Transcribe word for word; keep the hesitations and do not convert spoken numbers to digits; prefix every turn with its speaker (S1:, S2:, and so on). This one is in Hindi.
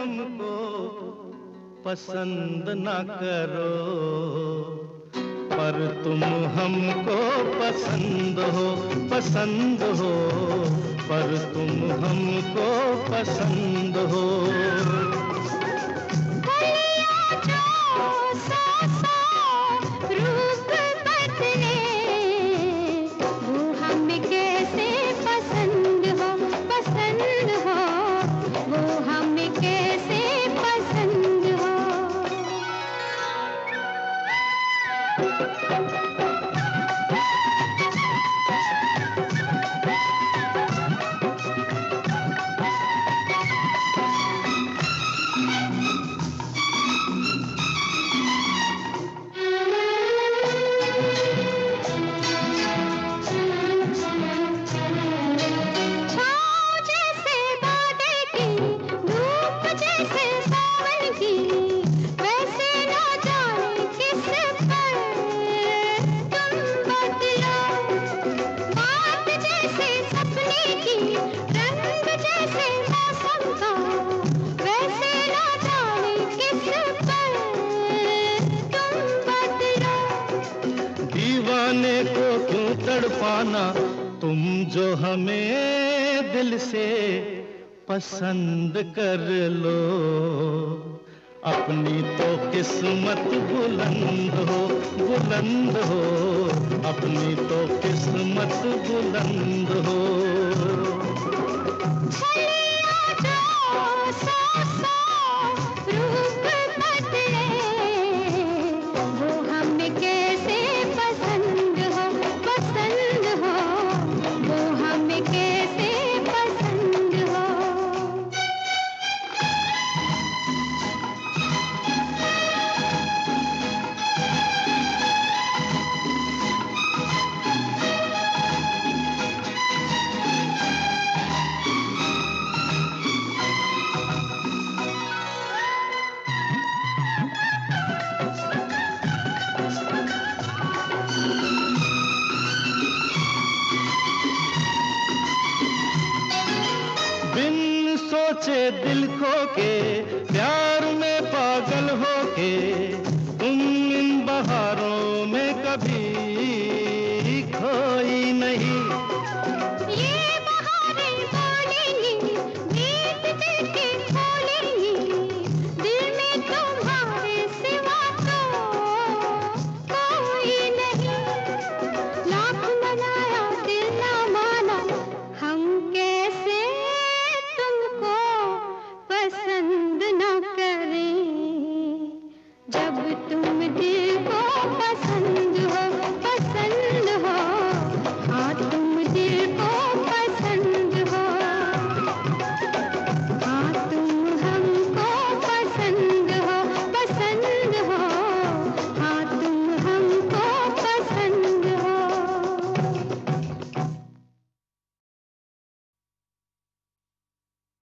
S1: हमको पसंद ना करो, पर तुम हमको पसंद हो, पसंद हो, पर तुम हमको पसंद हो। दीवाने को क्यों तड़पाना, तुम जो हमें दिल से पसंद कर लो। अपनी तो किस्मत बुलंद हो, बुलंद हो, अपनी तो किस्मत बुलंद हो। बिन सोचे दिल खो के, प्यार में पागल हो के, तुम इन बहारों में कभी